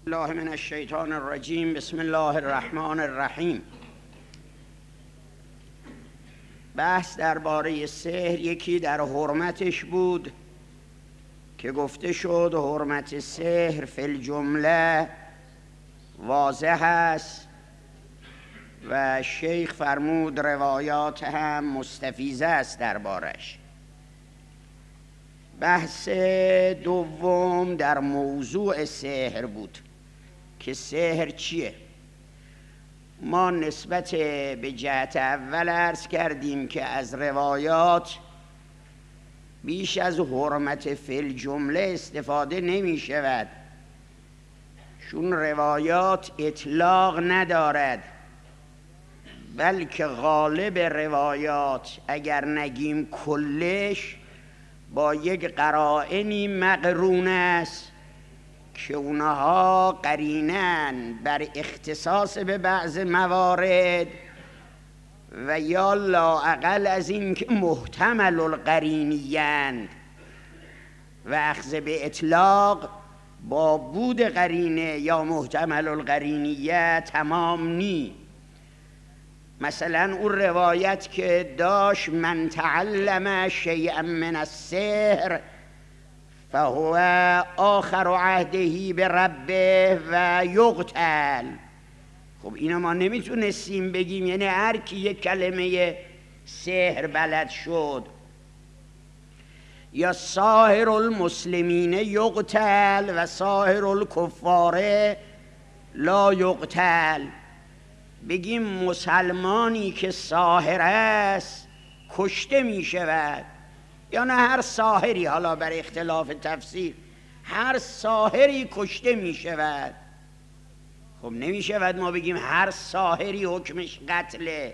الله من الشیطان الرجیم. بسم الله الرحمن الرحیم. بحث درباره سحر یکی در حرمتش بود که گفته شد حرمت سحر فی الجمله واضح است و شیخ فرمود روایات هم مستفیضه است دربارش. بحث دوم در موضوع سحر بود که سحر چیه. ما نسبت به جهت اول عرض کردیم که از روایات بیش از حرمت فی الجمله استفاده نمی شود، چون روایات اطلاق ندارد، بلکه غالب روایات اگر نگیم کلش با یک قرائنی مقرون است که اونها قرینن بر اختصاص به بعض موارد و یا لااقل از این که محتمل القرینیند و اخذ به اطلاق با بود قرینه یا محتمل القرینیه تمام نی. مثلا اون روایت که داشت من تعلم شیئا من السحر فهو آخر عهده به ربه و یقتل. خب اینا ما نمیتونستیم بگیم یعنی هر کی یک کلمه سحر بلد شد. یا ساحر المسلمین یقتل و ساحر الکفار لا یقتل. بگیم مسلمانی که ساحر است کشته می شود، یا نه هر ساحری، حالا بر اختلاف تفسیر هر ساحری کشته می شود. خب نمی شود ما بگیم هر ساحری حکمش قتله.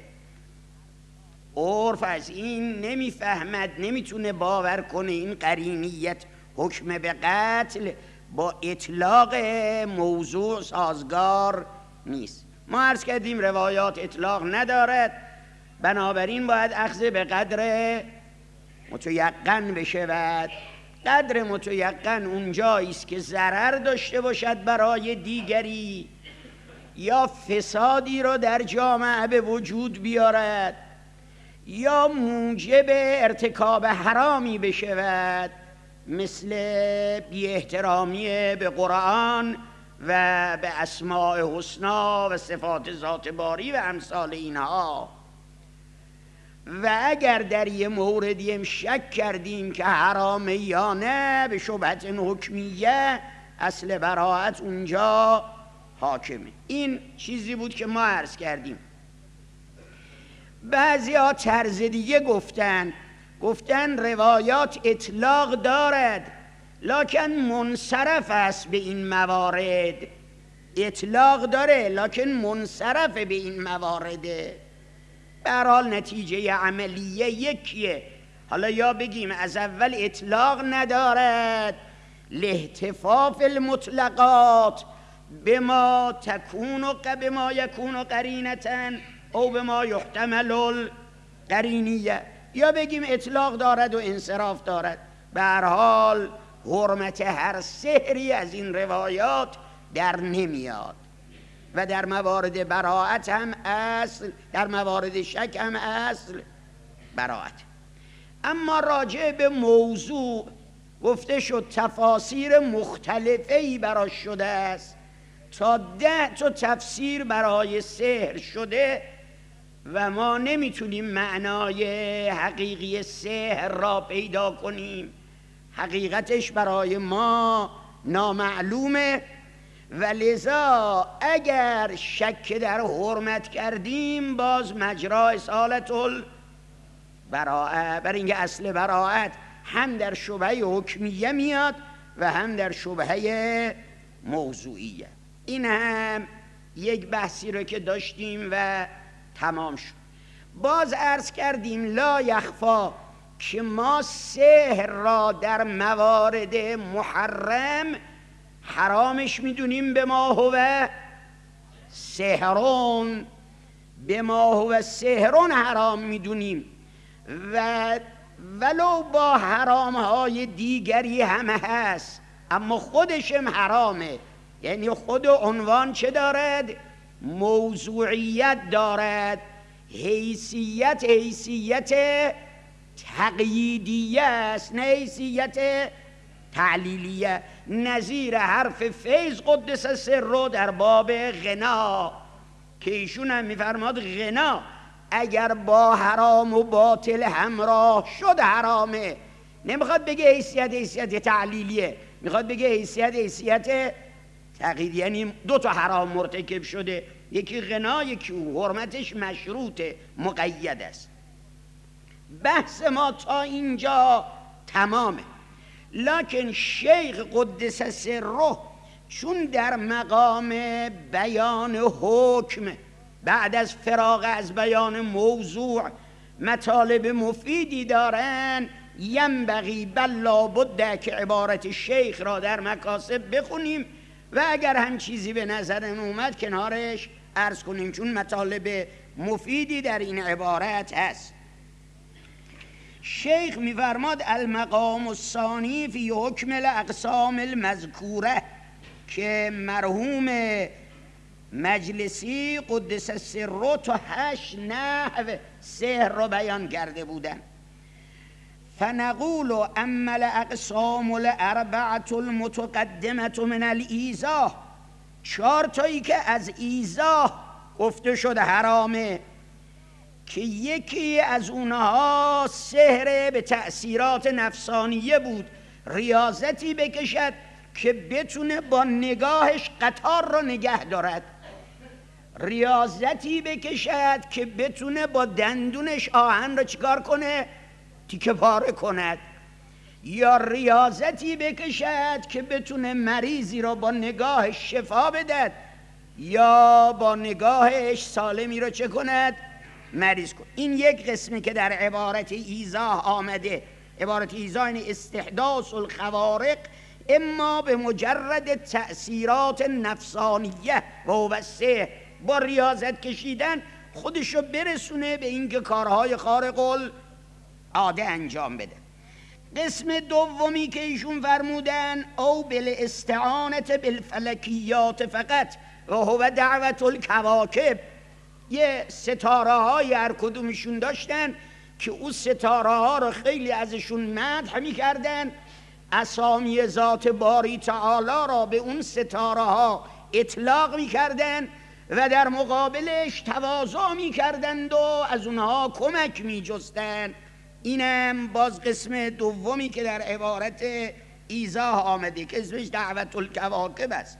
عرف از این نمیفهمد، نمیتونه باور کنه این قرینیت حکم به قتل با اطلاق موضوع سازگار نیست. ما عرض کردیم روایات اطلاق ندارد، بنابراین باید اخذ به قدر متیقن بشود. قدر متیقن اونجایی است که ضرر داشته باشد برای دیگری یا فسادی را در جامعه به وجود بیارد یا موجب ارتکاب حرامی بشود، مثل بی احترامی به قرآن و به اسماء حسنا و صفات ذات باری و امثال اینها. و اگر در یه موردی شک کردیم که حرامه یا نه به شبهت حکمیه، اصل براءت اونجا حاکمه. این چیزی بود که ما عرض کردیم. بعضی ها طرز دیگه گفتن روایات اطلاق دارد لکن منصرف است به این موارد. اطلاق داره لکن منصرف به این موارده. به هر حال نتیجه عملیه یکیه. حالا یا بگیم از اول اطلاق ندارد لاحتفاف المطلقات بما یکون قرینتن او بما یحتمل القرینیه، یا بگیم اطلاق دارد و انصراف دارد. به هر حال حرمت هر سحری از این روایات در نمیاد و در موارد براءت هم اصل، در موارد شک هم اصل براءت. اما راجع به موضوع گفته شد تفاسیر مختلفی براش شده است، تا 10 تا تفسیر برای سحر شده و ما نمیتونیم معنای حقیقی سحر را پیدا کنیم. حقیقتش برای ما نامعلومه و لذا اگر شک در حرمت کردیم باز مجرا اصالت البراءه، بر اینکه اصل براءت هم در شبهه حکمیه میاد و هم در شبهه موضوعیه. این هم یک بحثی رو که داشتیم و تمام شد. باز عرض کردیم لا یخفا که ما سحر را در موارد محرم حرامش میدونیم، به ما هو سحرون، به ما هو سحرون حرام میدونیم و ولو با حرامهای دیگری همه هست اما خودشم حرامه. یعنی خود عنوان چه دارد؟ موضوعیت دارد. حیثیت تقییدیه است، نه حیثیت تعلیلیه. نظیر حرف فیض قدس سره در باب غنا که ایشون هم میفرماد غنا اگر با حرام و باطل همراه شد حرامه. نمیخواد بگه حیثیت تعلیلیه، میخواد بگه حیثیت تقیید، یعنی دو تا حرام مرتکب شده، یکی غنا یکی حرمتش مشروطه، مقید است. بحث ما تا اینجا تمامه. لکن شیخ قدس سره چون در مقام بیان حکم بعد از فراغ از بیان موضوع مطالب مفیدی دارن، ینبغی بل لابد که عبارت شیخ را در مکاسب بخونیم و اگر هم چیزی به نظرن اومد کنارش عرض کنیم، چون مطالب مفیدی در این عبارت هست. شیخ میفرماد المقام الثانی فی حکم الاقسام المذکوره که مرحوم مجلسی قدس سره تا 8 نحو سحر را بیان کرده بودن. فنقول اما الاقسام الاربعه المتقدمه من الایذاء، 4 تایی که از ایذاء گفته شده حرامه، که یکی از اونها سحر به تأثیرات نفسانیه بود، ریاضتی بکشد که بتونه با نگاهش قطار را نگه دارد، ریاضتی بکشد که بتونه با دندونش آهن را چیکار کنه؟ تیکه پاره کند، یا ریاضتی بکشد که بتونه مریضی را با نگاهش شفا بدهد یا با نگاهش سالمی را چه کند؟ مریض کن. این یک قسمی که در عبارت ایذاء آمده. عبارت ایذاء این استحداث الخوارق اما به مجرد تأثیرات نفسانیه و السحر، با ریاضت کشیدن خودشو برسونه به اینکه کارهای خارق العاده انجام بده. قسم دومی که ایشون فرمودن او بالاستعانة بالفلکیات فقط و هو دعوت الکواکب، یه ستاره های هر کدومشون داشتن که اون ستاره ها رو خیلی ازشون مدح میکردن، اسامی ذات باری تعالی را به اون ستاره ها اطلاق میکردن و در مقابلش تواضع میکردند و از اونها کمک میجستند. اینم باز قسم دومی که در عبارت ایذاء آمده که اسمش دعوت الکواکب است.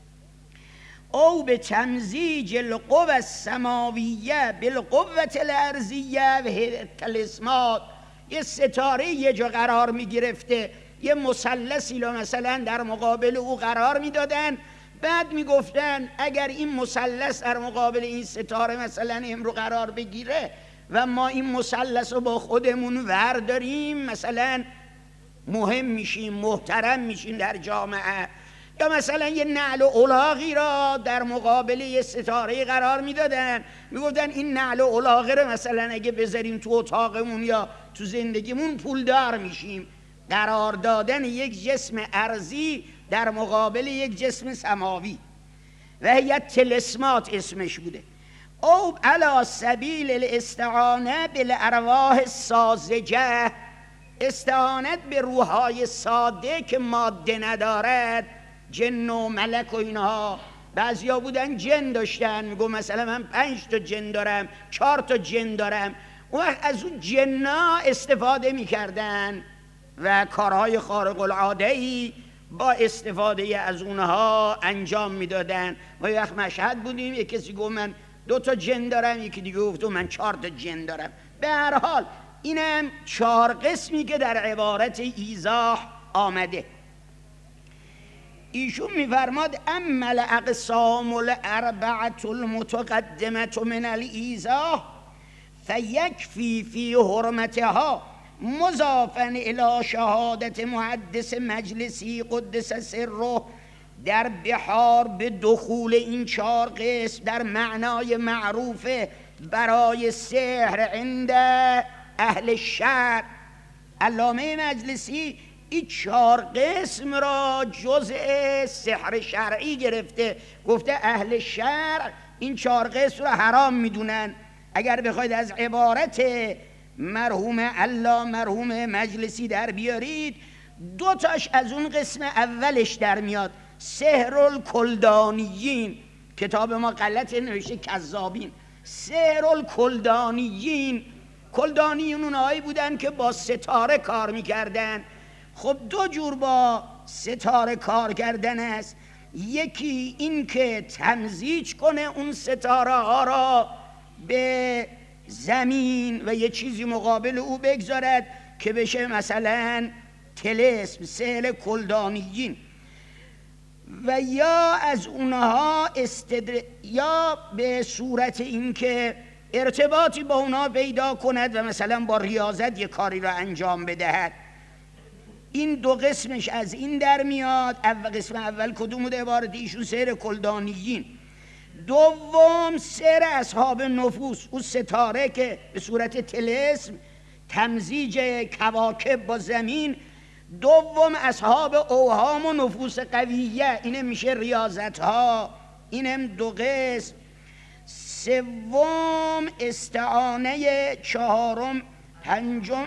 او به تمزیج القوة السماویه بالقوة الارضیه و التلسمات، یه ستاره یه جا قرار می گرفته، یه مثلثی رو مثلا در مقابل او قرار می دادن، بعد می گفتن اگر این مثلث در مقابل این ستاره مثلا امرو قرار بگیره و ما این مثلث رو با خودمون ورداریم مثلا مهم میشیم، محترم میشیم در جامعه، یا مثلا یه نعل و الاغی را در مقابل یه ستاره قرار میدادن، میگفتن این نعل و الاغه رو مثلا اگه بذاریم تو اتاقمون یا تو زندگیمون پولدار میشیم. قرار دادن یک جسم ارضی در مقابل یک جسم سماوی و یه تلسمات اسمش بوده. او علی سبیل الاستعانه بالارواح الساذجه، استعانت به روحهای ساده که ماده ندارد، جن و ملک و اینها. بعضیا بودن جن داشتن، میگو مثلا من 5 تا جن دارم، 4 تا جن دارم، اون وقت از اون جن‌ها استفاده میکردن و کارهای خارق العاده‌ای با استفاده از اونها انجام میدادن. ما یک مشهد بودیم، یک کسی گفت من 2 تا جن دارم، یکی دیگه گفت من 4 تا جن دارم. به هر حال اینم 4 قسمی که در عبارت ایذاء آمده. ایشون میفرماد اما الاقسام الاربعه المتقدمه من الایذاء فیکفی فی حرمتها مضافا الی شهادت محدث مجلسی قدس سره در بحار به دخول این 4 قسم در معنای معروف برای سحر عند اهل الشرع. علامه مجلسی این 4 قسم را جزء سحر شرعی گرفته. گفته اهل شرع این 4 قسم را حرام میدونن. اگر بخواید از عبارت مرحوم الله مرحوم مجلسی در بیارید، 2 تاش از اون قسم اولش در میاد. سحر الکلدانیین، کتاب ما غلط نوشته کذابین. سحر الکلدانیین، کلدانیین اونهایی بودن که با ستاره کار میکردن. خب 2 جور با ستاره کار کردن است. یکی این که تمزیج کنه اون ستاره ها را به زمین و یه چیزی مقابل او بگذارد که بشه مثلا طلسم، سحر کلدانیین. و یا از اونها یا به صورت این که ارتباطی با اونها پیدا کند و مثلا با ریاضت یه کاری را انجام بدهد. این 2 قسمش از این در میاد. قسم اول کدوم بوده؟ عبارت ایشون سحر کلدانیین. دوم سحر اصحاب نفوس، اون ستاره که به صورت طلسم تمزیج کواکب با زمین. دوم اصحاب اوهام و نفوس قویه، اینه میشه ریاضت ها. اینم 2 قسم. سوم استعانه. چهارم پنجم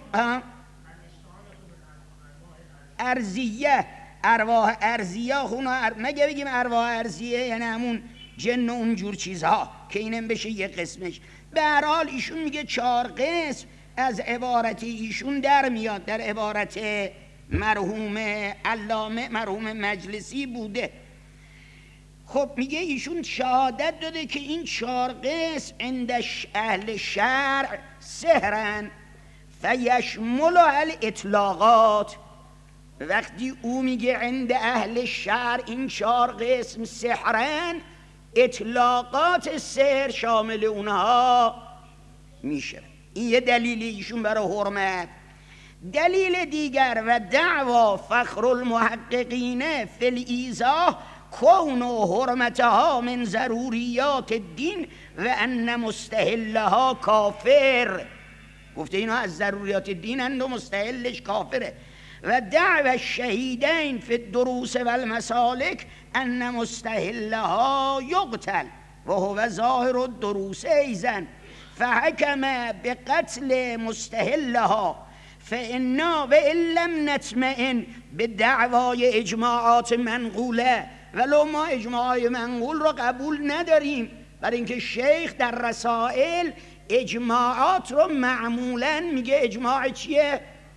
ارضیه، ارواح ارضیه. مگه بگیم ارواح ارضیه یعنی همون جن و اونجور چیزها که اینم بشه یه قسمش. به هر حال ایشون میگه 4 قسم از عبارت ایشون در میاد، در عبارت مرحوم علامه مرحوم مجلسی بوده. خب میگه ایشون شهادت داده که این 4 قسم عند اهل شرع سحرن فیشمل الاطلاقات. وقتی او میگه عند اهل شرع این 4 قسم سحرن، اطلاقات سحر شامل اونها میشه. این یه دلیل ایشون برای حرمت. دلیل دیگر و دعوا فخر المحققین فی الایضاح کون و حرمتها من ضروریات الدین و ان مستحلها کافر. گفته اینا از ضروریات دین اند و مستحلش کافره. و دعوا الشهیدین فی الدروس و المسالک ان مستحلها یقتل و هو ظاهر الدروس ایضا فحکم بقتل مستحلها فإنا و ان لم نطمئن به دعوای اجماعات منقوله. ولو ما اجماعات منقول رو قبول نداریم، برای اینکه شیخ در رسائل اجماعات رو معمولا میگه اجماع چیه؟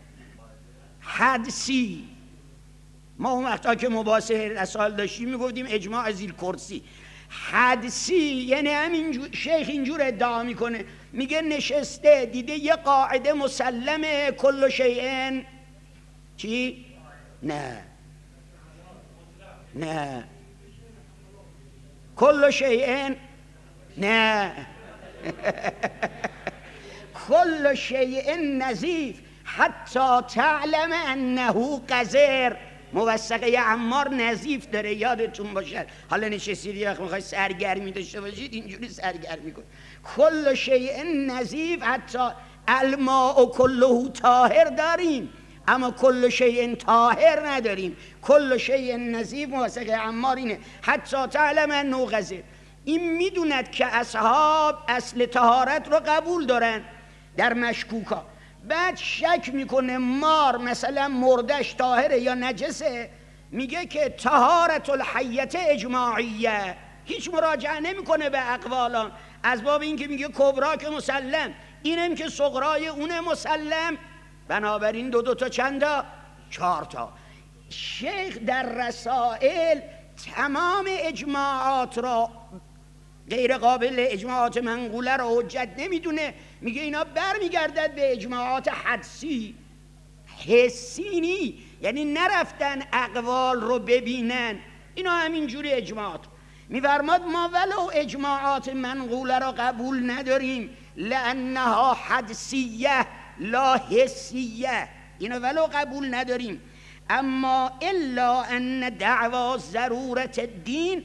حدسی. ما اون وقتا که مباحث رسائل داشتیم میگفتیم اجماع ذیل کرسی. حدسی یعنی همین شیخ اینجور ادعا میکنه، میگه نشسته دیده یه قاعده مسلمه کل شیء چی؟ نه کل شیء نه کل شیء نظیف حتی تعلم انه قذر. موثقه عمار نظیف داره، یادتون باشه. حالا نشستید یه وقت میخوای سرگرمی داشته باشید اینجوری سرگرمی کن. کل شیء نظیف، حتی الماء و کله طاهر داریم اما کل شیء طاهر نداریم. کل شیء نظیف موثقه عمار اینه حتی تعلم انه قذر. این میدوند که اصحاب اصل طهارت رو قبول دارن در مشکوکا. بعد شک میکنه مار مثلا مردش طاهره یا نجسه، میگه که طهارت الحیت اجماعیه، هیچ مراجعه نمیکنه به اقوالان. از باب این که میگه کبرا که مسلم، اینم که صغرای اونه مسلم. بنابراین 2 تا چندا؟ 4 تا. شیخ در رسائل تمام اجماعات را غیر قابل اجماعات منقوله را حجت نمیدونه، میگه اینا برمیگردد به اجماعات حدسی. حسی نی، یعنی نرفتن اقوال رو ببینن، اینا همینجوری اجماعات. میفرماد ما ولو اجماعات منقوله را قبول نداریم لانها حدسیه لا حسیه، اینا ولو قبول نداریم، اما الا ان دعوا ضرورت الدین،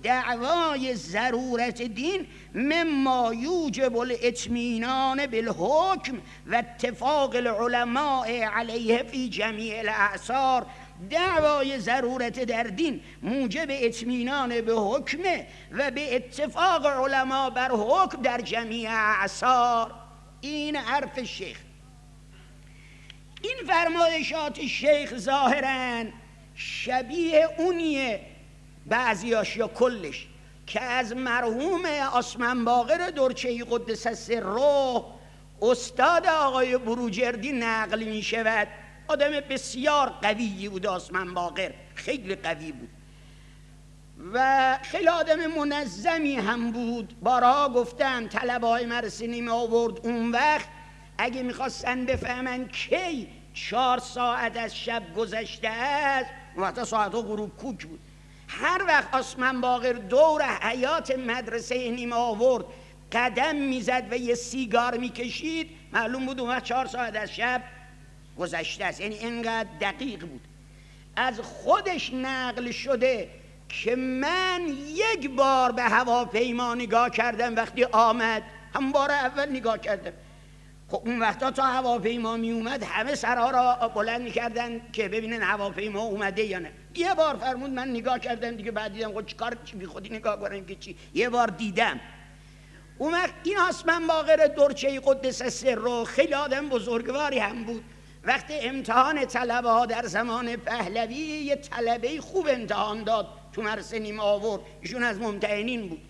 دعوای ضرورت دین مما یوجب الاطمینان بالحکم و اتفاق العلماء علیه فی جمیع الاعصار. دعوای ضرورت در دین موجب اطمینان به حکمه و به اتفاق علما بر حکم در جمیع اعصار. این حرف شیخ. این فرمایشات شیخ ظاهراً شبیه اونیه، بعضیاش یا کلش، که از مرحوم آسمن باقر درچهی قدس سره استاد آقای بروجردی نقل می شود. آدم بسیار قویی بود آسمن باقر، خیلی قوی بود و خیلی آدم منظمی هم بود. بارها گفتم طلبه‌های مرسینی می آورد اون وقت اگه میخواستن بفهمن کی 4 ساعت از شب گذشته است، اون وقتا ساعتها غروب کوک بود. هر وقت آسمن باقر دور حیات مدرسه نیم آورد قدم میزد و یه سیگار میکشید، معلوم بود اون وقت 4 ساعت از شب گذشته است. یعنی اینقدر دقیق بود. از خودش نقل شده که من 1 بار به هواپیما نگاه کردم وقتی آمد، هم بار اول نگاه کردم. خب اون وقتا تا هواپیما می اومد همه سرها را بلند میکردن که ببینن هواپیما اومده یا نه. 1 بار فرمود من نگاه کردم دیگه، بعد دیدم خب چیکار بی خودی نگاه کنم که چی. 1 بار دیدم. اون وقت این آسمن باقر درچهی قدس سره خیلی آدم بزرگواری هم بود. وقتی امتحان طلبه ها در زمان پهلوی یه طلبه خوب امتحان داد تو مرسه نیم آورد، ایشون از ممتحنین بود.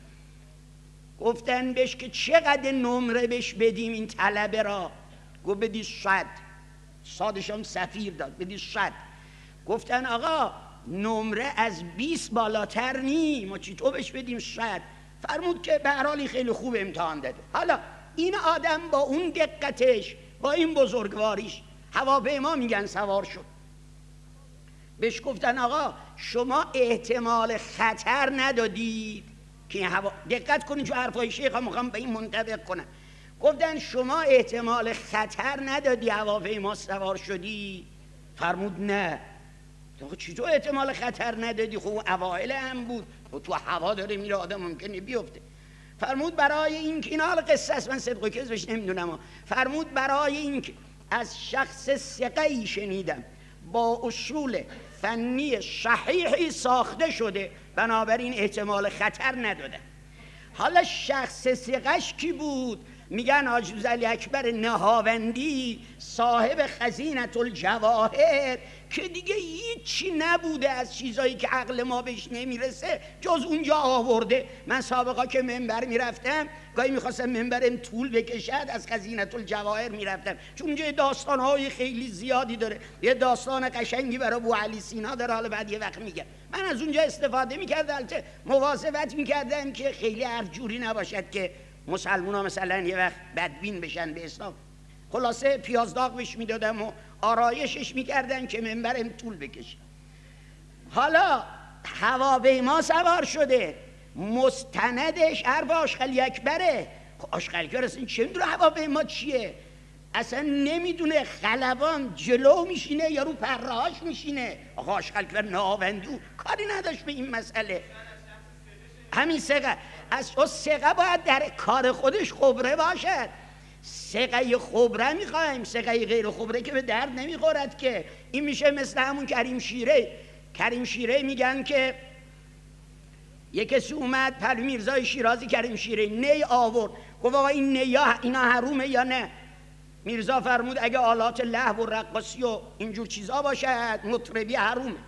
گفتن بهش که چقدر نمره بهش بدیم این طلبه را؟ گفت بدید 100. صادش هم صفیر داد، بدید 100. گفتن آقا نمره از 20 بالاتر نی، ما چطور بهش بدیم 100؟ فرمود که به هر حال خیلی خوب امتحان داده. حالا این آدم با اون دقتش، با این بزرگواریش، هواپیما میگن سوار شد. بهش گفتن آقا شما احتمال خطر ندادید که دقت کنید چون حرفای شیخ ها میخوام به این منطبق کنم. گفتن شما احتمال خطر ندادی هواپیما سوار شدی؟ فرمود نه. چطور احتمال خطر ندادی؟ خب اوایل هم بود و تو هوا داره میره، آدم ممکنه بیفته. فرمود برای این که این حال قصه است، من صدق و کذبش نمیدونم. فرمود برای این که از شخص ثقه‌ای شنیدم با اصول فنی صحیحی ساخته شده، بنابراین احتمال خطر نداده. حالا شخص ثقه‌اش کی بود؟ میگن حاج علی اکبر نهاوندی صاحب خزینة الجواهر، که دیگه هیچی نبوده از چیزایی که عقل ما بهش نمیرسه جز اونجا آورده. من سابقا که منبر میرفتم گاهی میخواستم منبرم طول بکشد از خزینة الجواهر میرفتم، چون اونجا داستانهای خیلی زیادی داره. یه داستان قشنگی برای ابو علی سینا داره، حالا بعد یه وقت میگم. من از اونجا استفاده میکردم، البته مواظبت میکردم که خیلی هر جوری نباشد که مسلمان ها مثلا یه وقت بدبین بشن به اسلام. خلاصه پیازداغ بهش میدادم و آرایشش میکردن که منبرم طول بکشه. حالا هواپیما سوار شده، مستندش حرف آشغلی اکبره. آشغلی اکبر اصلا چه میدونه هواپیما چیه؟ اصلا نمیدونه. خلبان جلو میشینه یا رو پرهاش میشینه. آقا آشغلی اکبر نهاوندی کاری نداشت به این مسئله. همین ثقه، از ثقه باید در کار خودش خبره باشد. ثقه خبره میخوایم، ثقه غیر خبره که به درد نمیخورد که. این میشه مثل همون کریم شیره. کریم شیره میگن که یک کسی اومد پلو میرزای شیرازی کریم شیره نی آورد، گفت آقا این نیا اینا حرومه یا نه؟ میرزا فرمود اگه آلات لهو و رقاصی و اینجور چیزا باشد مطربی حرومه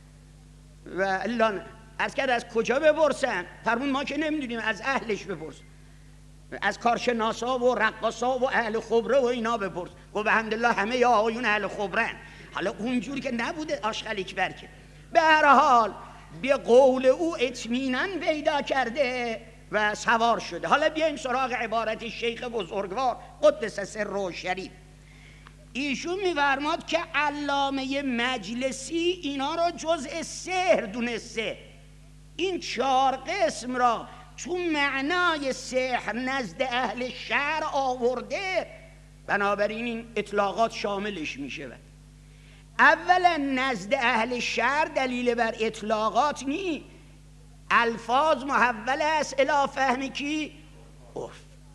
و الا نه. از کرد از کجا بپرسن؟ فرمود ما که نمیدونیم، از اهلش بپرس، از کارشناسا و رقاصا و اهل خبره و اینا بپرس. گفت الحمدلله همه یا آقایون اهل خبرن. حالا اونجوری که نبوده آشغال اکبر که. به هر حال به قول او اطمینان پیدا کرده و سوار شده. حالا بیایم سراغ عبارت شیخ بزرگوار قدس سره شریف. ایشون می‌فرماد که علامه مجلسی اینا را جزء سحر دونسته. این 4 قسم را چون معنای سحر نزد اهل شعر آورده، بنابراین این اطلاقات شاملش می شود. اولا نزد اهل شعر دلیل بر اطلاقات نی، الفاظ محول است الی فهم کی؟ عرف.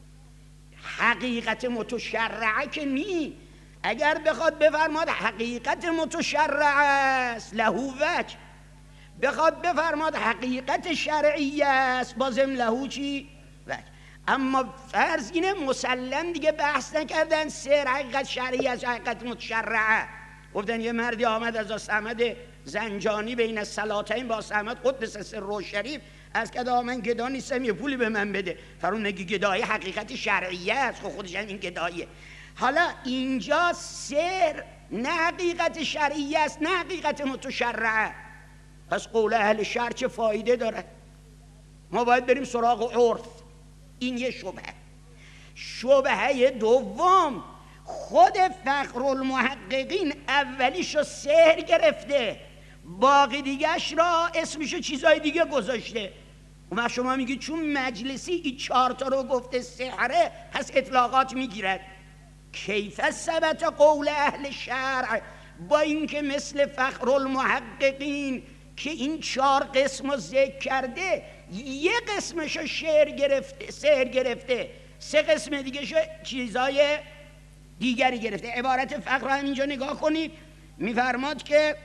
حقیقت متشرعه که نی. اگر بخواد بفرماد حقیقت متشرعه است لهو وجه، بخواد بفرماد حقیقت شرعیه است بازم لهو چی؟ وجه. اما فرض اینه مسلم دیگه بحث نکردن سر حقیقت شرعی است حقیقت متشرعه. گفتن یه مردی آمد از صمد زنجانی بین الصلاتین با صمد قدس سر شریف از که من گدا نیستم یه پولی به من بده. فرون نگی گدایی حقیقت شرعیه است، خب خودش این گداییه. حالا اینجا سر نه حقیقت شرعیه است نه حقیقت متشرعه. پس قول اهل شرع چه فایده داره؟ ما باید بریم سراغ عرف. این یه شبهه. شبهه دوم، خود فخرالمحققین اولیشو سحر گرفته، باقی دیگهش را اسمشو چیزای دیگه گذاشته. و شما میگید چون مجلسی این 4 تا رو گفته سحره پس اطلاقات میگیرد. کیف ثبت قول اهل شرع، با اینکه مثل فخرالمحققین که این 4 قسم رو ذکر کرده یه قسمشو سحر گرفته 3 قسم دیگه شو چیزای دیگری گرفته. عبارت فقر هم اینجا نگاه کنید، میفرماد که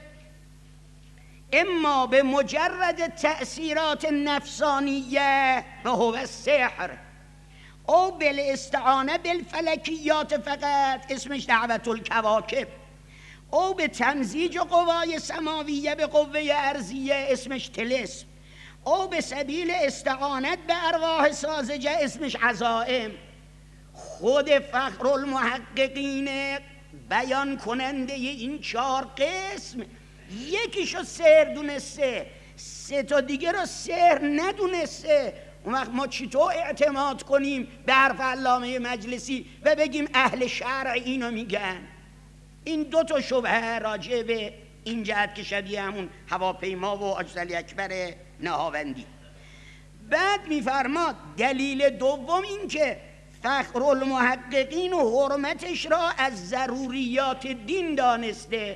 اما به مجرد تأثیرات نفسانیه و هو السحر او بالاستعانه بالفلکیات فقط اسمش دعوت الکواکب، او به تمزیج قوای سماویه به قوه ارضیه اسمش طلسم، او به سبیل استعانت به ارواح ساذجه اسمش عزائم. خود فخرالمحققین بیان کننده این 4 قسم یکیشو سحر دونسته 3 تا دیگه رو سحر ندونسته. اون وقت ما چطور اعتماد کنیم به حرف علامه مجلسی و بگیم اهل شرع اینو میگن؟ این 2 تا شبهه راجع به این جهت که شبیه همون هواپیما و عجزلی اکبر نهاوندی. بعد میفرماد دلیل دوم این که فخرالمحققین و حرمتش را از ضروریات دین دانسته.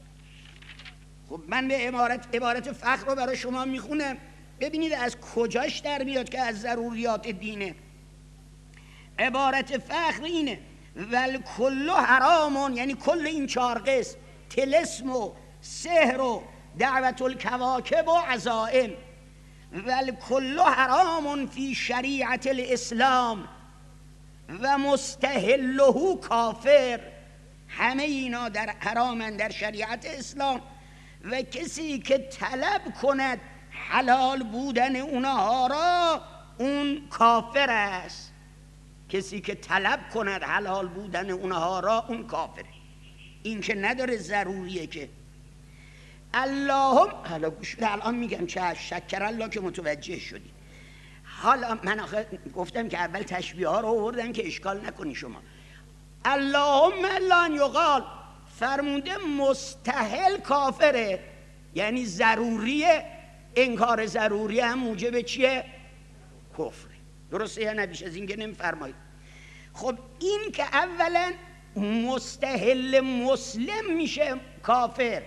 خب من به عبارت فخر رو برای شما میخونم ببینید از کجاش در میاد که از ضروریات دینه. عبارت فخر اینه والکل حرامون، یعنی کل این 4 قسم طلسم و سحر و دعوت الکواکب و عزائم، والکل حرام فی شریعت الاسلام و مستحله کافر. همه اینا در حرامن در شریعت اسلام و کسی که طلب کند حلال بودن اونها را اون کافر است. کسی که طلب کند حلال بودن اونها را اون کافره. این که نداره ضروریه که اللهم. حالا گوش بده الان میگم چه شکر الله که متوجه شدی. حالا من آخه گفتم که اول تشبیه ها رو آوردم که اشکال نکنی شما. اللهم لن یقال فرمونده مستحل کافره، یعنی ضروریه. انکار ضروری هم موجب چیه؟ کفره. درسته یا نه؟ بیش از این که نمیفرمایید. خب این که اولا مستحل مسلم میشه کافر.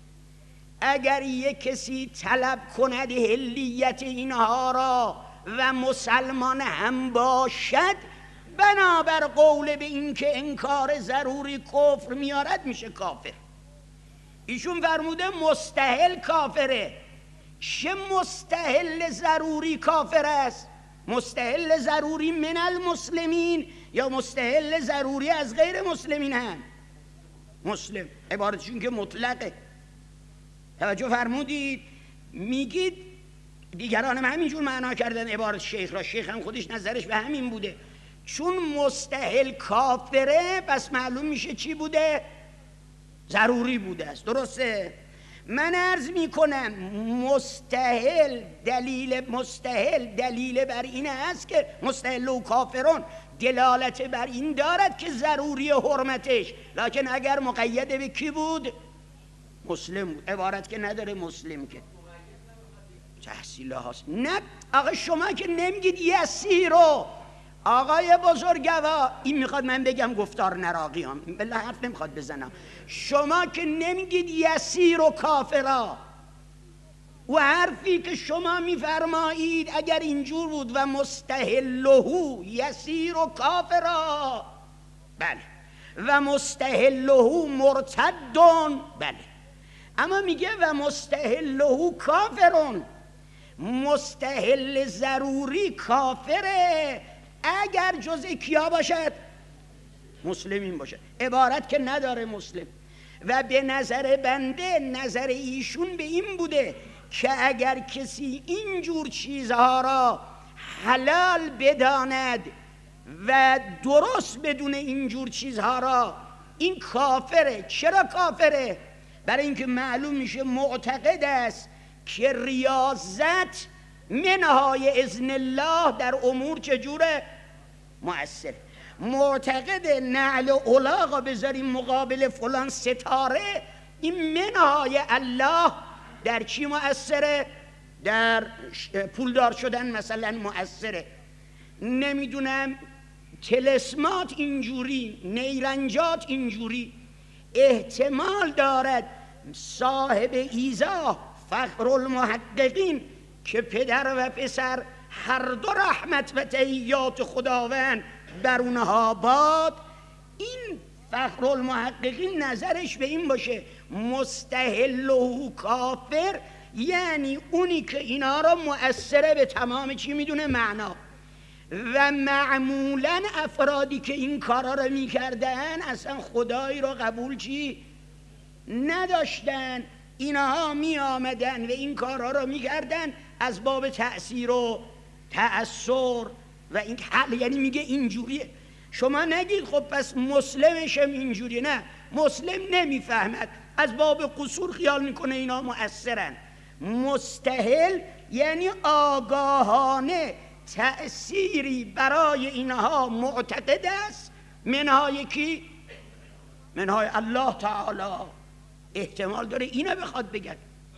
اگر یک کسی طلب کند حلیت اینها را و مسلمان هم باشد بنابر قول به این که انکار ضروری کفر میارد میشه کافر. ایشون فرموده مستحل کافره. چه مستحل ضروری کافر است؟ مستحل ضروری من المسلمین یا مستحل ضروری از غیر مسلمین هم؟ مسلم. عبارتشون که مطلقه. توجه فرمودید؟ میگید دیگران هم همینجور معنا کردن عبارت شیخ را. شیخ هم خودش نظرش به همین بوده. چون مستحل کافره پس معلوم میشه چی بوده؟ ضروری بوده است. درسته؟ من عرض میکنم مستحل دلیل بر این است که مستحل و کافرون دلالت بر این دارد که ضروری حرمتش، لکن اگر مقید به کی بود؟ مسلم بود. عبارت که نداره مسلم که تحصیل هاست. نه آقا شما که نمیگید یسیرو. آقای بزرگوار این میخواد من بگم گفتار نراقیام بالله حرف نمیخواد بزنم. شما که نمیگید یسیر و کافرا، و حرفی که شما میفرمایید اگر اینجور بود و مستحله یسیر و کافرا، بله، و مستحله مرتدون، بله، اما میگه و مستحله کافرون، مستحل ضروری کافره اگر جز کیا باشد؟ مسلمین باشد. عبارت که نداره مسلم. و به نظر بنده، نظر ایشون به این بوده که اگر کسی اینجور چیزها را حلال بداند و درست بدون اینجور چیزها را، این کافره. چرا کافره؟ برای اینکه معلوم میشه معتقد است که ریاضت منهای اذن الله در امور چجوره؟ مؤثره. معتقد نعل الاغا بذاریم مقابل فلان ستاره، این منهای الله در چی مؤثره؟ در پولدار شدن مثلا مؤثره. نمیدونم تلسمات اینجوری، نیرنجات اینجوری. احتمال دارد صاحب ایضاح فخر المحققین که پدر و پسر هر دو رحمت و تحیات خداوند بر اونها باد، این فخر المحققین نظرش به این باشه مستحل و کافر یعنی اونی که اینا را مؤثره به تمام چی میدونه؟ معنا. و معمولا افرادی که این کارا را میکردن اصلا خدایی را قبول چی نداشتن. اینها می آمدن و این کارها را میکردن از باب تأثیر و تأثیر و این حل، یعنی میگه اینجوریه. شما نگید خب پس مسلمشم اینجوریه، نه، مسلم نمیفهمد، از باب قصور خیال میکنه اینا مؤثرن. مستحل یعنی آگاهانه تأثیری برای اینها معتقد است منهای کی؟ منهای الله تعالی. احتمال داره اینو بخواد بگن.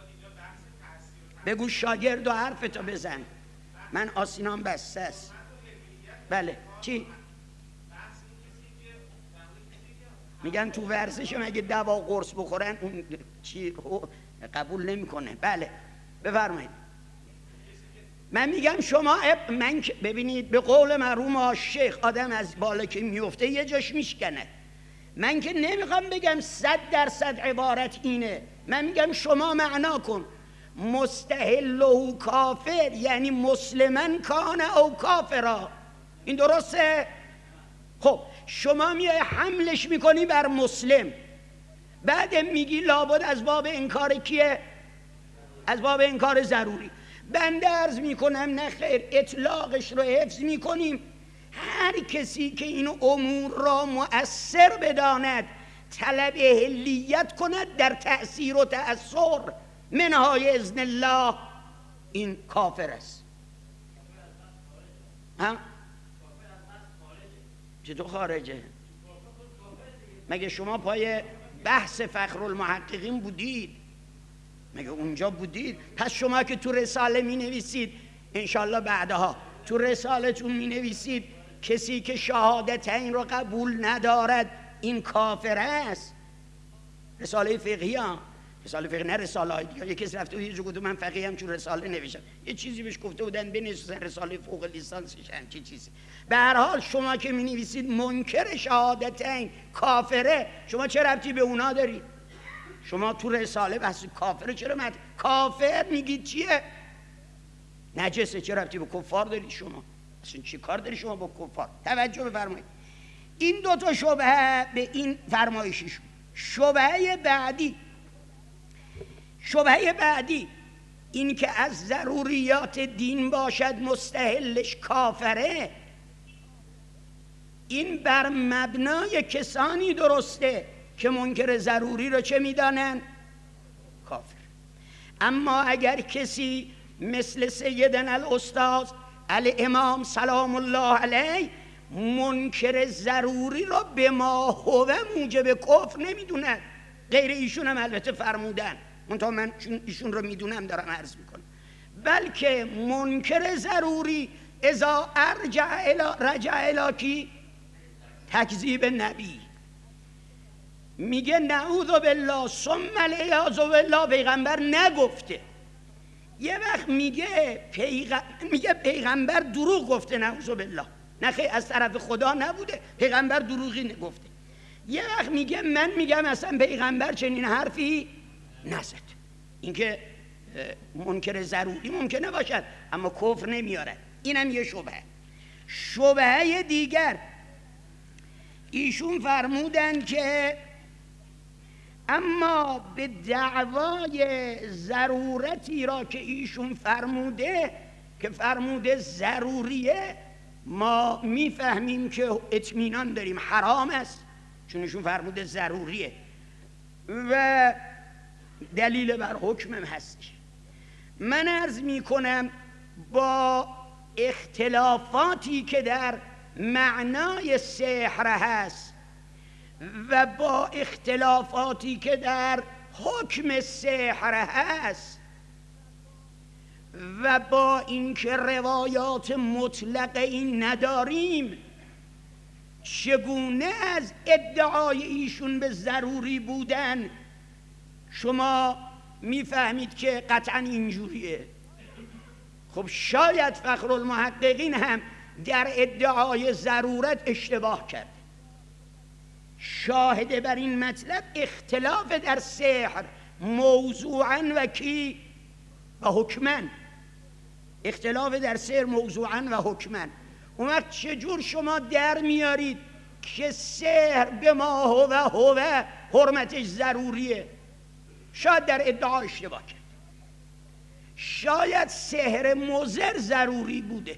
بگو شاگرد و حرفتو بزن، من آسینام بسته است. بله چی؟ میگن تو ورزش مگه دوا قرص بخورن اون چی قبول نمیکنه. بله بفرمایید. من میگم شما من ببینید به قول مرحوم شیخ آدم از بالا که میفته یه جاش میشکنه. من که نمیخوام بگم 100% عبارت اینه، من میگم شما معنا کن. مستحل و کافر یعنی مسلمن کان او کافرا، این درسته؟ خب شما میای حملش میکنی بر مسلم، بعد میگی لابد از باب انکار کیه؟ از باب انکار ضروری. بنده عرض میکنم نه خیر، اطلاقش رو حفظ میکنیم. هر کسی که این امور را مؤثر بداند طلب حلیت کند در تأثیر و تأثیر منهای اذن الله، این کافر است. ها؟ چطور خارجه؟ مگه شما پای بحث فخر المحققین بودید؟ مگه اونجا بودید؟ پس شما که تو رساله می نویسید انشالله بعدها تو رسالتون می نویسید کسی که شهادتین رو قبول ندارد این کافر است. رساله فقهی ها، رساله فقهی نه رساله های دیگه. یه کسی رفته و یه جو گفت من فقیه هم چون رساله نوشتم، یه چیزی بهش گفته بودن بنویسن رساله فوق لیسانسش همچی چیزی. به هر حال شما که می نویسید منکر شهادتین کافره، شما چه ربطی به اونا دارید؟ شما تو رساله بحث کافره چرا کافر میگید چیه؟ نجسه، چه ربطی به کفار دارید شما؟ اصلا چی کار داری شما با کفار؟ توجه بفرمایید. این دو تا شبهه به این فرمایششون. شبهه بعدی این که از ضروریات دین باشد مستحلش کافره، این بر مبنای کسانی درسته که منکر ضروری رو چه میدانن؟ کافر. اما اگر کسی مثل سیدنا الاستاذ الامام سلام الله علیه منکر ضروری را به ما هو موجب کفر نمیدونن، غیر ایشون هم البته فرمودن، منتها من چون ایشون رو میدونم دارم عرض میکنم، بلکه منکر ضروری اذا رجع الی کی؟ تکذیب نبی. میگه نعوذ بالله ثم العیاذ بالله پیغمبر نگفته، یه وقت میگه پیغمبر دروغ گفته، نعوذ بالله، نه خیلی از طرف خدا نبوده، پیغمبر دروغی گفته. یه وقت میگه من میگم اصلا پیغمبر چنین حرفی نزد. این که منکر ضروری ممکنه باشد اما کفر نمیاره. اینم یه شبهه. شبهه دیگر، ایشون فرمودن که اما به دعوای ضرورتی را که ایشون فرموده که فرموده ضروریه، ما میفهمیم که اطمینان داریم حرام است، چون ایشون فرموده ضروریه و دلیل بر حکمم هستش. من عرض میکنم با اختلافاتی که در معنای سحر هست و با اختلافاتی که در حکم سحر هست و با اینکه روایات مطلقه این نداریم، چگونه از ادعای ایشون به ضروری بودن شما میفهمید که قطعا اینجوریه؟ خب شاید فخرالمحققین هم در ادعای ضرورت اشتباه کرد. شاهد بر این مطلب اختلاف در سحر موضوعاً و کی و حکماً، اختلاف در سحر موضوعاً و حکماً. اون وقت چجور شما در میارید که سحر به ما هو حرمتش ضروریه؟ شاید در ادعا اشتباه کرد. شاید سحر مضر ضروری بوده،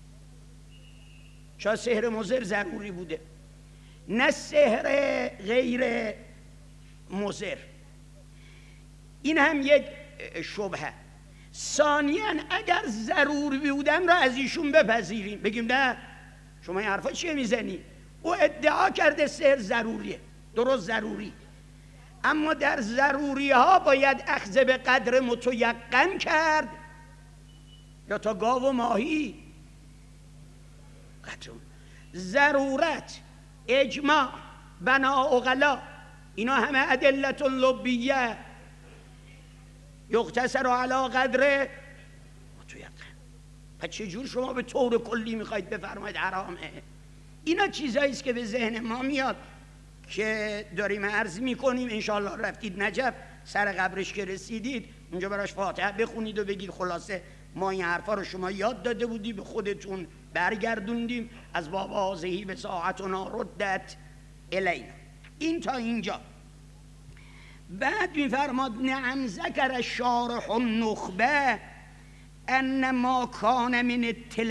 شاید سحر مضر ضروری بوده، نه سحر غیر مضر. این هم یک شبهه. ثانیاً اگر ضروری بودن را از ایشون بپذیریم، بگیم نه شما این حرفا چیه میزنی؟ او ادعا کرده سحر ضروریه، درست ضروری، اما در ضروری ها باید اخذ به قدر متیقن کرد یا تا گاو و ماهی؟ ضرورت، اجماع، بنا عقلا، اینا همه ادلت لبیه یقتصر علی قدر متیقن. پس چجور شما به طور کلی میخواید بفرمایید حرامه؟ اینا چیزایی است که به ذهن ما میاد که داریم عرض میکنیم. انشاءالله رفتید نجف، سر قبرش که رسیدید اونجا براش فاتحه بخونید و بگید خلاصه ما این حرفا رو شما یاد داده بودی، به خودتون برگردوندیم، از باب هذه بساعتنا ردت الینا. این تا اینجا. بعد میفرماد نعم ذکر الشارح النخبه ان ما کان من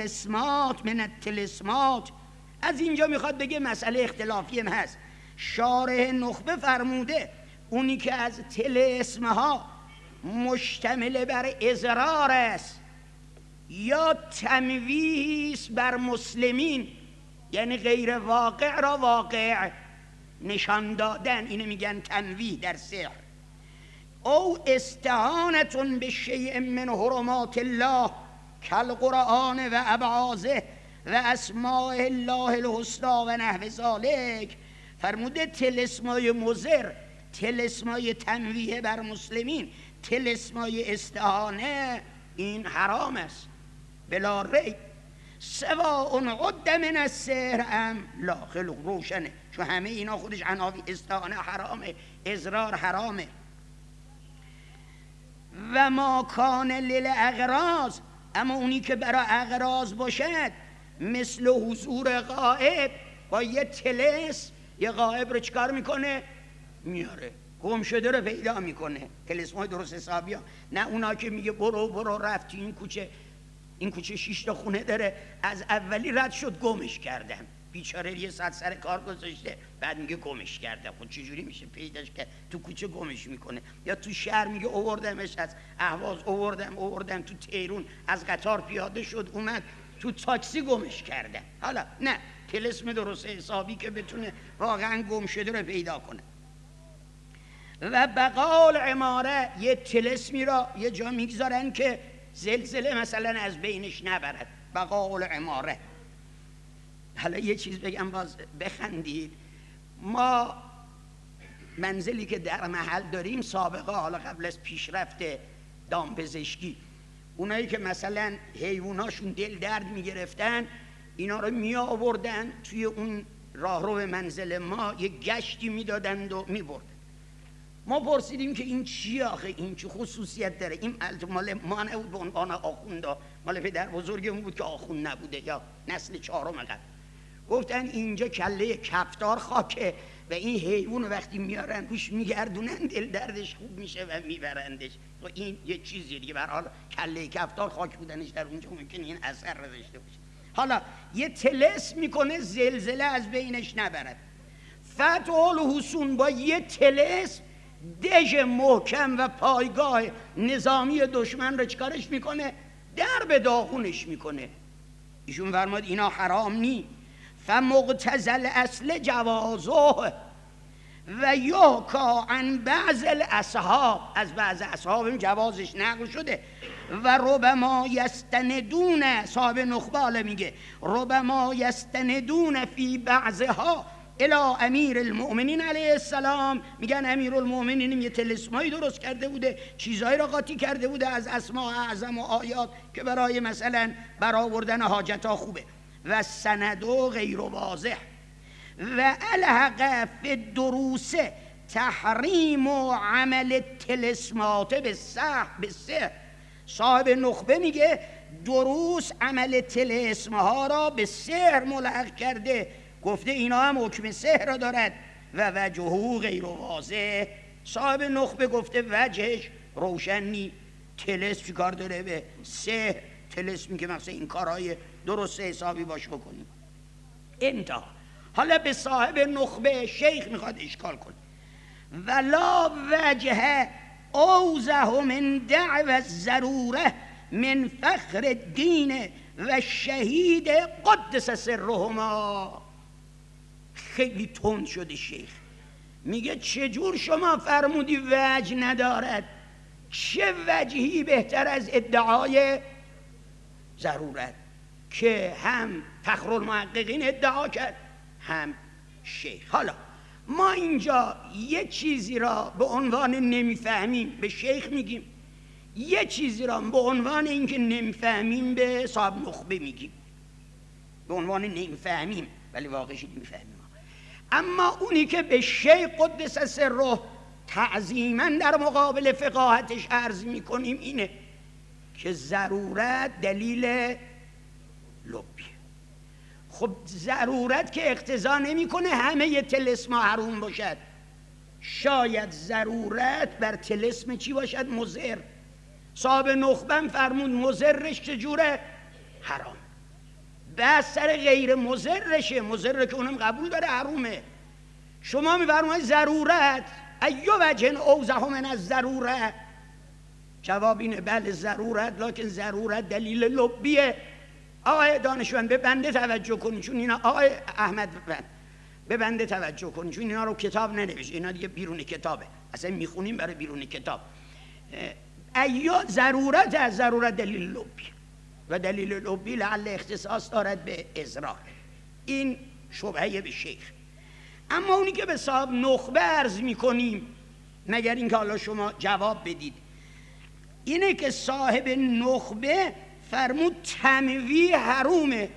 التلسمات. از اینجا میخواد بگه مسئله اختلافی هم هست. شارح نخبه فرموده اونی که از طلسم ها مشتمل بر اضرار است یا تمویه است بر مسلمین، یعنی غیر واقع را واقع نشان دادن، اینو میگن تنویه در سحر. او استعانتون به شیء من حرمات الله کالقرآن و ابعاضه و اسماء الله الحسنی و نحو ذالک. فرموده طلسمای مضر، طلسمای تنویه بر مسلمین، طلسمای استعانه، این حرام است بلا ریب. سواء عد من السحر ام لا، خیلی روشنه، چون همه اینا خودش عناوین. استعانه حرامه، اضرار حرامه. و ما کان للاغراض، اما اونی که برای اغراض باشد، مثل حضور غائب، با یه طلسم یه غائب رو چکار میکنه؟ میاره، گم شده رو پیدا میکنه. طلسمای درست حسابی ها، نه اونا که میگه برو رفتی این کوچه 6 تا خونه داره، از اولی رد شد گمش کردم، بیچاره یه ساعت سر کار گذاشته بعد میگه گمش کردم. خود چجوری میشه پیداش کرد؟ تو کوچه گمش میکنه. یا تو شهر میگه اووردمش از اهواز، اووردم تو تهران، از قطار پیاده شد اومد تو تاکسی گمش کردم. حالا نه، طلسم درست حسابی که بتونه واقعا گم شده رو پیدا کنه. و بقال عماره، یه طلسمی را یه جا میگذارن که زلزله مثلا از بینش نبرد، بقال عماره. حالا یه چیز بگم باز بخندید. ما منزلی که در محل داریم سابقه، حالا قبل از پیشرفت دامپزشکی، اونایی که مثلا حیواناشون دل درد میگرفتن اینا رو می آوردن توی اون راهرو منزل ما یه گشتی میدادند و میبردن. ما پرسیدیم که این چی آخه، این چه خصوصیت داره؟ این مال ما نبود به عنوان آخوندا، مال پدر بزرگمون بود که آخوند نبوده یا نسل چهارم قبل. گفتن اینجا کله کفتار خاکه و این حیوان وقتی میارن روش میگردونن دل دردش خوب میشه و میبرندش. و این یه چیزیه دیگه، به هر حال کله کفتار خاک بودنش در اونجا ممکنه این اثر رو داشته باشه. حالا یه طلسم میکنه زلزله از بینش نبرد. فتح الحصون با یه طلسم دژ محکم و پایگاه نظامی دشمن رو چکارش میکنه؟ در به داغونش میکنه. ایشون فرماد اینا حرام نی، فمقتضی الاصل جوازه و یحکا عن بعض الاصحاب، از بعض اصحاب جوازش نقل شده. و ربما یستندون، صاحب نخبه میگه ربما یستندون فی بعضها الی امیر المؤمنین علیه السلام، میگن امیر المؤمنین یه طلسمایی درست کرده بوده، چیزایی را قاطی کرده بوده از اسماء اعظم و آیات که برای مثلا برآوردن حاجتها خوبه. و سندو غیر واضح و الحق فی الدروس تحریم و عمل طلسمات به سحر. صاحب نخبه میگه دروس عمل طلسم ها را به سحر ملحق کرده، گفته اینا هم حکم سحر را دارد. و وجهه غیر واضح، صاحب نخبه گفته وجهش روشن نی. طلسم چی کار داره به سحر؟ طلسمی که مثلا این کارهای درست حسابی باش بکنیم. انتها حالا به صاحب نخبه شیخ میخواد اشکال کنه. ولا وجه اوضح من دعو الضروره من فخر الدین و شهید قدس سرهما. خیلی تند شده شیخ، میگه چجور شما فرمودی وجه ندارد؟ چه وجهی بهتر از ادعای ضرورت که هم فخرالمحققین ادعا کرد هم شیخ. حالا ما اینجا یه چیزی را به عنوان نمیفهمیم به شیخ میگیم، یه چیزی را به عنوان اینکه نمیفهمیم به صاحب نخبه میگیم. به عنوان نمیفهمیم ولی واقعش نمیفهمیم. اما اونی که به شیخ قدس سره تعظیما در مقابل فقاهتش عرض میکنیم اینه که ضرورت دلیل لبیه. خب ضرورت که اقتضا نمیکنه همه طلسم حروم باشد. شاید ضرورت بر طلسم چی باشد؟ مضر. صاحب نخبه فرمود مضرش چجوره؟ حرام. بس سر غیر مضرشه، مضر که اونم قبول داره حرومه. شما میفرمایید ضرورت ایو وجه اوضح من الضروره. جواب اینه بله ضرورت، لکن ضرورت دلیل لبیه. آقای دانشمند به بنده توجه کنید، چون اینا آقای احمد به بنده توجه کنید، چون اینا رو کتاب ننوشته، اینا دیگه بیرون کتابه، اصلا میخونیم برای بیرون کتاب. ایو ضرورت از ضرورت دلیل لبیه و دلیل لبی لعل اختصاص دارد به اضرار. این شبهه به شیخ. اما اونی که به صاحب نخبه عرض میکنیم، مگر اینکه حالا شما جواب بدید، اینه که صاحب نخبه فرمود تنویع حرومه،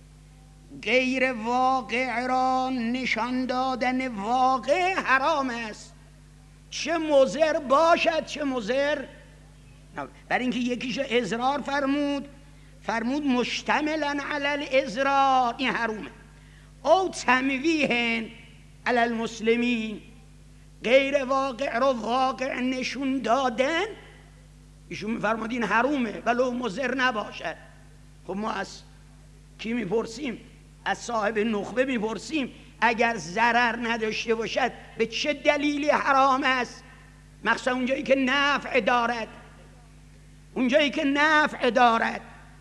غیر واقع را نشان دادن واقع حرام است، چه مضر باشد چه مضر. برای اینکه یکیش اضرار فرمود مشتملا علی الاضرار، این حرومه. او تنویح علی المسلمین، غیر واقع را واقع نشون دادن، ایشون میفرماد این حرومه ولو مضر نباشد. خب ما از کی میپرسیم؟ از صاحب نخبه میپرسیم اگر ضرر نداشته باشد به چه دلیلی حرام است؟ مخصوصا اونجایی که نفع دارد، اونجایی که نفع دارد.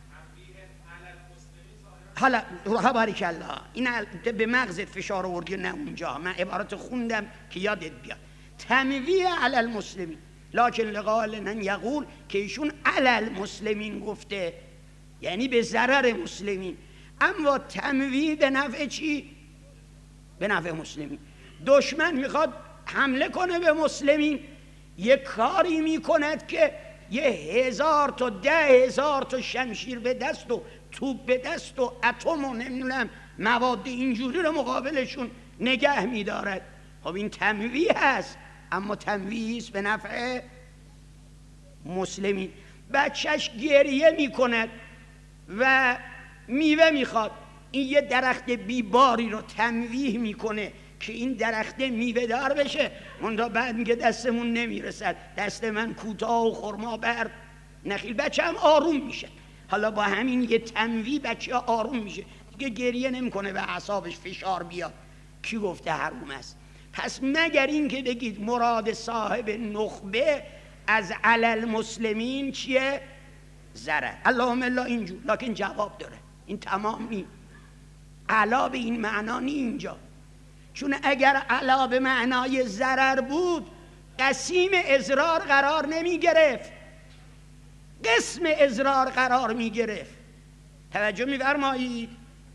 حالا بارک الله، این به مغزت فشار آوردی نه اونجا، من عبارت خوندم که یادت بیاد. تنویع علی المسلمین، لکن لقال من یقول که ایشون علی المسلمین گفته، یعنی به ضرر مسلمین. اما تنویع به نفع چی؟ به نفع مسلمین. دشمن میخواد حمله کنه به مسلمین، یک کاری میکند که یه 1000 تا 10,000 تا شمشیر به دست و توپ به دست و اتم و نمیدونم مواد اینجوری رو مقابلشون نگه میدارد. خب این تمویه هست، اما تمویه است به نفع مسلمین. بچهش گریه میکند و میوه میخواد، این یه درخت بیباری رو تمویه میکنه که این درخت میوه دار بشه، منتها بعد میگه دستمون نمیرسد، دست من کوتاه و خرما برد نخیل. بچه هم آروم میشه. حالا با همین یه تمویه بچه آروم میشه، دیگه گریه نمیکنه و اعصابش فشار بیاد. کی گفته حروم است؟ پس مگر این که بگید مراد صاحب نخبه از علل مسلمین چیه؟ ضرر. اللهم الا اینجور، لکن جواب داره، این تمام نی، علا به این معنا نی اینجا. چون اگر علا به معنای ضرر بود قسیم ازرار قرار نمی گرفت، قسم ازرار قرار می گرفت. توجه می فرمایید؟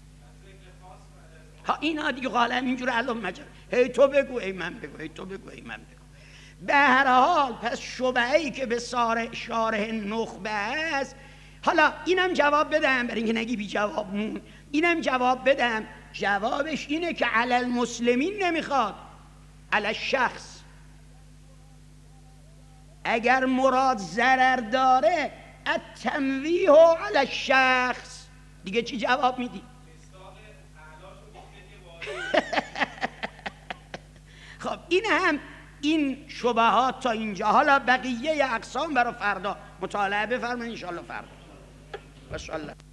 ها اینا دیگه غالب اینجور علم مجرد، هی تو بگو ای من بگو، هی تو بگو ای من بگو. به هر حال پس شبهه‌ای که به شارح نخبه است، حالا اینم جواب بدم برای اینکه نگی بی جواب مون، اینم جواب بدم. جوابش اینه که علل مسلمین نمیخواد، علل شخص. اگر مراد ضرر داره التنویه علی الشخص، دیگه چی جواب میدی؟ خب این هم این شبهات تا اینجا. حالا بقیه اقسام برای فردا مطالعه بفرمایید ان شاء الله فردا. ماشاءالله.